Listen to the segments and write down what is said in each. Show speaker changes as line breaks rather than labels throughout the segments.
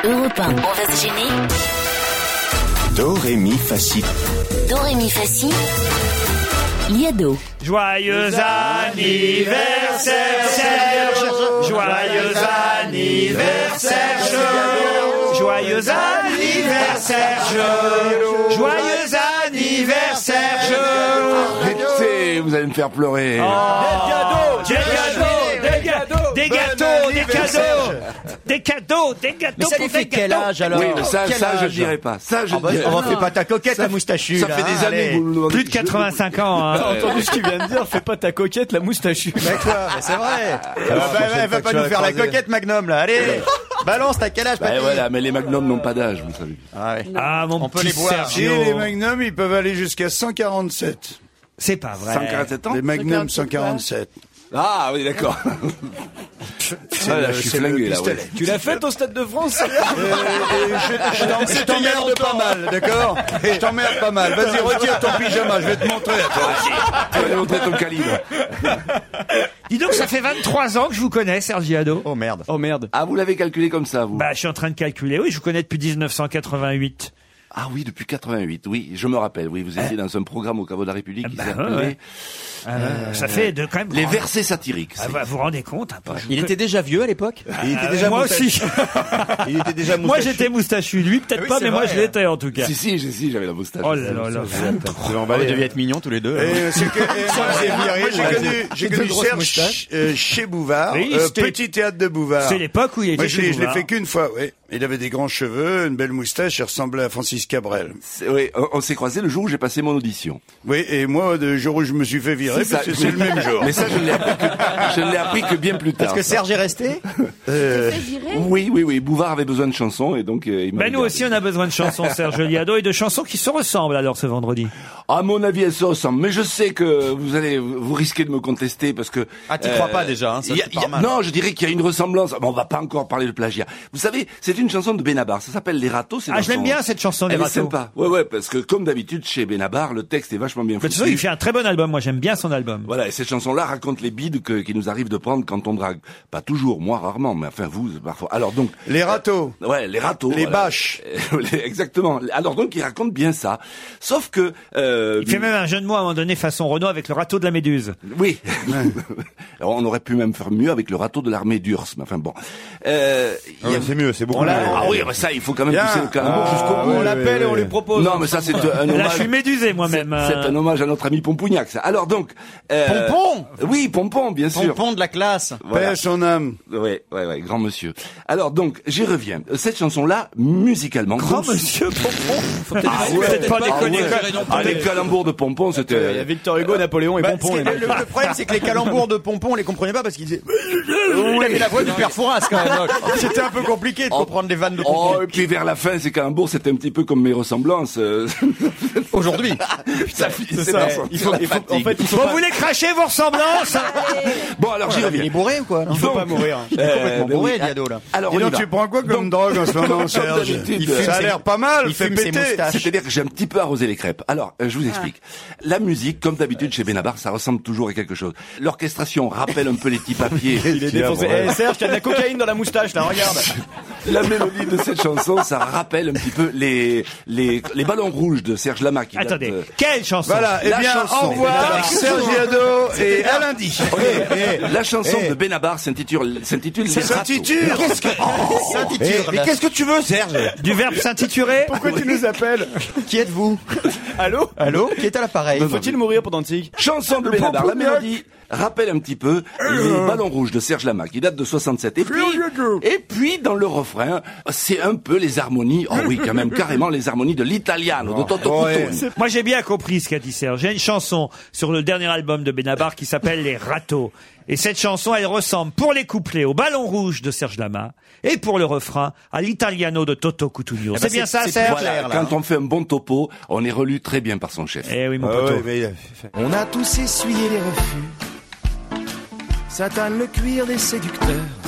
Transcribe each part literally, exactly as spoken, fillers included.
Europe un. On va se gêner.
Do, ré, mi, fa, si.
Do, ré, mi, fa, si. Liado.
Joyeux anniversaire Serge. Joyeux anniversaire Serge. Joyeux anniversaire Serge. Joyeux anniversaire Serge.
Arrêtez, vous allez me faire pleurer.
Oh, des cadeaux, des cadeaux, des gâteaux, des cadeaux, des cadeaux, des gâteaux.
Mais ça lui fait quel âge alors?
Oui, mais ça,
Quel
ça, je
âge?
ne dirais pas. Ça, je
Ah bah,
dirais
on
pas.
va faire pas ta coquette,
Ça-
la moustachue.
Ça
là,
fait des
hein,
années
allez.
que vous me demandez.
Plus de quatre-vingt-cinq ans, hein.
T'as entendu ce qu'il vient de dire? Fais pas ta coquette, la moustachue.
Mais quoi? Mais c'est vrai. Elle va, elle va- elle va pas nous faire la coquette, Magnum, là. Allez, balance, t'as quel âge,
Bah
papy?
voilà, mais les magnums n'ont pas d'âge, vous savez.
Ah ouais.
Ah, mon
On peut
petit
les boire.
Si,
Sergio.
les magnums, ils peuvent aller jusqu'à cent quarante-sept.
C'est pas vrai.
cent quarante-sept ans?
Les magnums cent quarante-sept.
Ah oui, d'accord. Ah, là, je suis flingué, là, ouais.
Tu l'as fait au Stade de France?
Je t'en- je t'emmerde pas mal, d'accord? Je t'emmerde pas mal. Vas-y, retire ton pyjama, je vais te montrer à toi aussi.
Tu vas aller montrer ton calibre.
Dis donc, ça fait vingt-trois ans que je vous connais, Sergi Ado.
Oh merde.
Oh merde.
Ah, vous l'avez calculé comme ça, vous?
Bah, je suis en train de calculer. Oui, je vous connais depuis dix-neuf cent quatre-vingt-huit.
Ah oui, depuis quatre-vingt-huit, oui, je me rappelle, oui, vous étiez dans un programme au Caveau de la République qui
bah,
s'appelait
ouais. Euh, ça fait de quand même.
Les versets satiriques.
Ah, bah, vous vous rendez compte un peu. je vous
Il était déjà vieux à l'époque?
Il était
Ah,
déjà
moi
moustachu.
aussi.
Il était déjà
Moi,
moustachu.
j'étais moustachu. Lui, peut-être
Ah oui,
pas,
c'est
mais moi,
vrai.
je l'étais en tout cas.
Si, si, si, si, j'avais la moustache.
Oh là là là.
Vous deviez être mignons tous les deux.
Et c'est que, et moi,
c'est
moi,
viril,
j'ai
là.
connu, j'ai
Deux
connu
grosses
Serge
moustaches.
euh, chez Bouvard,
Oui,
euh,
c'était-
petit théâtre de Bouvard.
C'est l'époque où il était
Moi, je
chez
l'ai, je l'ai
Bouvard.
fait qu'une fois, oui. Il avait des grands cheveux, une belle moustache, il ressemblait à Francis Cabrel.
C'est- Oui, on, on s'est croisés le jour où j'ai passé mon audition.
Oui, et moi, le jour où je me suis fait virer,
ça,
parce que c'est le même jour.
Mais ça, je ne l'ai appris que, je ne l'ai appris que bien plus tard.
Est-ce que Serge est resté?
Euh,
Oui, oui, oui, Bouvard avait besoin de chansons et donc euh, il m'a
Ben, nous aussi, on a besoin de chansons, Serge Liado, et de chansons qui se ressemblent alors ce vendredi.
À mon avis, elles se ressemblent. Mais je sais que vous allez, vous risquez de me contester parce que.
Ah, t'y crois pas déjà, hein, ça,
il y a-
c'est
il y a-
pas mal.
Non, je dirais qu'il y a une ressemblance. Bon, on va pas encore parler de plagiat. Vous savez, c'est une chanson de Benabar. Ça s'appelle Les Râteaux. c'est
Ah,
dans
je l'aime
son-
bien, cette chanson, Les
Elle est
Râteaux.
sympa. Ouais, ouais, parce que comme d'habitude chez Benabar, le texte est vachement bien
Mais de toute
foutu.
façon, il fait un très bon album. Moi, j'aime bien son album.
Voilà, et cette chanson-là raconte les bides que, qui nous arrivent de prendre quand on drague. Pas toujours, moi rarement, mais enfin vous, parfois. Alors donc.
les râteaux.
Ouais, les râteaux.
Les
voilà.
bâches.
Euh, les- Exactement. Alors donc, il raconte bien ça. Sauf que. Euh,
Il fait même un jeu de mots à un moment donné façon Renault avec le râteau de la Méduse.
Oui. Alors, on aurait pu même faire mieux avec le râteau de l'armée d'Urs. Mais enfin bon. Euh, il y a-
C'est mieux, c'est beaucoup
On l'a-
mieux.
Ah oui, bah ça, il faut quand même
Bien.
pousser le calembour jusqu'au bout.
On l'appelle et on lui propose.
Non, mais ça, c'est un
Là,
hommage.
je suis médusé moi-même.
C'est
euh.
un hommage à notre ami Pompougnac, ça. Alors donc. euh,
Pompon
Oui, Pompon, bien sûr.
Pompon de la classe.
Voilà.
Paix à son âme.
Ouais, ouais, ouais, grand monsieur. Alors donc, j'y reviens. Cette chanson-là, musicalement.
Grand
donc-
monsieur Pompon. Faut peut-être
Ah
faut
ouais.
peut-être pas
Ah
déconner.
ouais.
quoi.
Ah, les calembours de Pompon,
Il y a
c'était.
Victor Hugo, Napoléon et
Bah,
Pompon,
ce
les
qui-
mecs.
le, le problème, c'est que les calembours de Pompon, on les comprenait pas parce qu'il disait. Il avait la voix du père Fouras quand même. C'était un peu compliqué de
Oh.
comprendre les vannes de Pompon.
Oh, et puis vers la fin, ces calembours, c'était un petit peu comme mes ressemblances. euh.
Aujourd'hui.
Ça finissait
ça.
par sortir
Il faut-
la
il faut- en
fatigue.
fait, il faut
Bon,
pas-
vous voulez cracher vos ressemblances?
Bon, alors j'y
Il
reviens.
est bourré ou quoi?
Il faut pas mourir.
Il est complètement
ben
bourré,
oui.
Liado, là.
Alors,
Dis
on y
donc,
va.
tu prends quoi comme drogue en ce moment, Serge?
d'habitude,
Il
euh,
fait- Ça a
ses-
l'air pas mal,
il
fais
fume ses
péter.
moustaches.
C'est-à-dire que j'ai un petit peu arrosé les crêpes. Alors, euh, je vous explique. La musique, comme d'habitude chez Benabar, ça ressemble toujours à quelque chose. L'orchestration rappelle un peu les petits papiers.
Il est défoncé. Eh, Serge, t'as de la cocaïne dans la moustache, là, regarde.
La mélodie de cette chanson, ça rappelle un petit peu les les, les ballons rouges de Serge Lama. Qui date,
Attendez,
euh,
quelle chanson?
Voilà, eh
La
bien,
chanson.
au revoir, Serge Liado, et à lundi.
La chanson
eh.
de Benabar s'intitule s'intitule Les
Ça
Râteaux.
s'intitule.
Qu'est-ce que. Saint-Titure,
Mais
là.
qu'est-ce que tu veux, Serge?
Du verbe s'intituler?
Pourquoi tu nous appelles?
Qui êtes-vous?
Allô?
Allô? Qui est à l'appareil?
Faut-il mourir pour Dantig?
Chanson de Benabar. La mélodie rappelle un petit peu les ballons rouges de Serge Lama, qui date de soixante-sept. Et puis, et puis dans le refrain, c'est un peu les harmonies. Oh oui, quand même, carrément les harmonies de l'Italiano, de Toto
ouais.
Cutugno.
Moi, j'ai bien compris ce qu'a dit Serge. Il y a une chanson sur le dernier album de Benabar qui s'appelle Les Râteaux. Et cette chanson, elle ressemble pour les couplets au ballon rouge de Serge Lama et pour le refrain à l'Italiano de Toto Cutugno.
ben,
C'est bien
c'est-
ça,
c'est
Serge?
clair.
Voilà, quand on fait un bon topo, on est relu très bien par son chef.
Eh oui, mon
Ah
poteau.
ouais, mais-
On a tous essuyé les refus. Satan le cuir des séducteurs.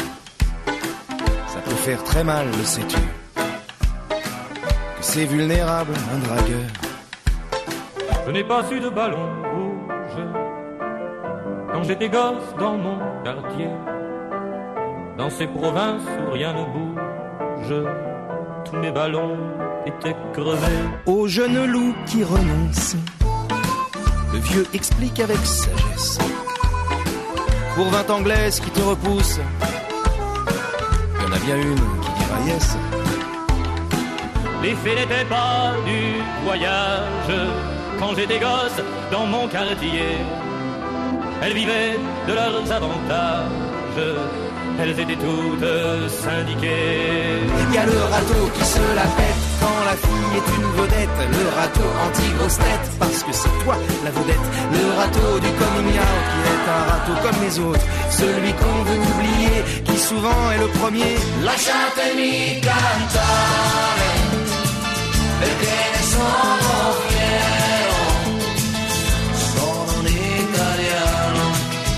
Ça peut faire très mal, le sais-tu. Que c'est vulnérable, un dragueur.
Je n'ai pas eu de ballon rouge quand j'étais gosse dans mon quartier, dans ces provinces où rien ne bouge. tous mes ballons étaient crevés.
Au jeune loup qui renonce, le vieux explique avec sagesse. Pour vingt anglaises qui te repoussent, il y en a bien une qui dira yes.
L'effet n'était pas du voyage. Quand j'étais gosse dans mon quartier, elles vivaient de leurs avantages. Elles étaient toutes syndiquées.
Il y a le râteau qui se la pète quand la fille est une vedette. Le râteau anti-grosse tête parce que c'est toi la vedette. Le râteau du coming out qui est un râteau comme les autres. Celui qu'on veut oublier qui souvent est le premier. Lasciatemi cantare perché ne sono fiero. Sono un italiano.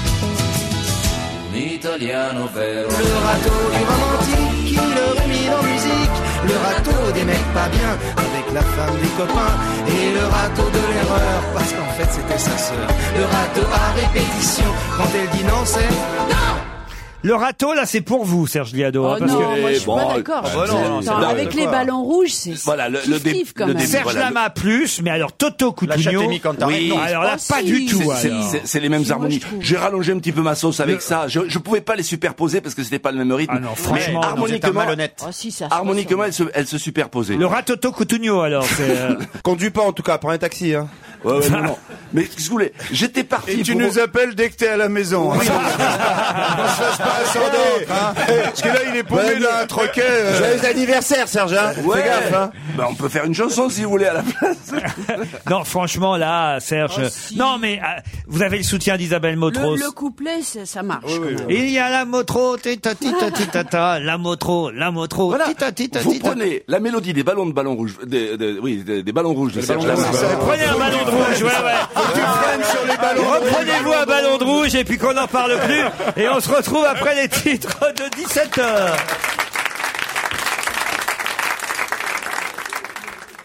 Italiano vero. Le râteau du romantique qui le rumine en musique. Le râteau des mecs pas bien avec la femme des copains. Et le râteau de l'erreur parce qu'en fait c'était sa sœur. Le râteau à répétition quand elle dit non c'est non.
Le râteau, là, c'est pour vous, Serge Liado.
Oh
hein, parce
non,
que...
moi je suis
bon,
pas d'accord.
ah bah non,
Attends,
non,
avec
non,
les
non.
ballons rouges, c'est
Voilà, le-
kiff,
le dé-
kiff, quand
le
même.
début,
Serge
voilà,
Lama plus, mais alors Toto
La
Cutugno.
Châtaigny Cantarelle,
Oui.
non.
Alors là,
Oh,
pas
si.
du tout.
C'est-
alors.
c'est- C'est les mêmes
Si, moi,
harmonies.
je trouve.
J'ai rallongé un petit peu ma sauce avec ça. Je, je pouvais pas les superposer parce que c'était pas le même rythme.
Ah non,
Mais
franchement, non.
harmoniquement,
malhonnête.
Oh, si, ça se
harmoniquement,
ressemble.
elles se, elles se superposaient.
Le ratoto Cutugno, alors. C'est, euh,
Conduis pas en tout cas, prends un taxi. Hein.
Ouais, ouais, non, non. Mais qu'est-ce que vous voulez? J'étais parti.
Et tu
pour-
nous appelles dès que t'es à la maison. Hein. On se fasse pas un sans d'autres. Hein. Parce que là, il est paumé
Ouais,
dans un troquet. euh.
Joyeux anniversaire, Serge. Hein.
Ouais.
Fais gaffe. Hein.
Ben, on peut faire une chanson si vous voulez à la place.
non, franchement, là, Serge.
Oh, si.
Non, mais euh, vous avez le soutien d'Isabelle Motros.
Le, le couplet, ça, ça marche. quand même.
Il y a la motro, tita tita tita ta, la motro, la motro,
Voilà.
tita tita
Vous
tita.
prenez la mélodie des ballons de ballons rouges, des, des- oui, des, des ballons rouges de Serge
ballons
Lama.
rouges, ça.
Prenez un ballon de rouge, ouais, ouais.
Tu freines sur les ballons.
Reprenez-vous un ballon de rouge et puis qu'on n'en parle plus. Et on se retrouve après les titres de dix-sept heures.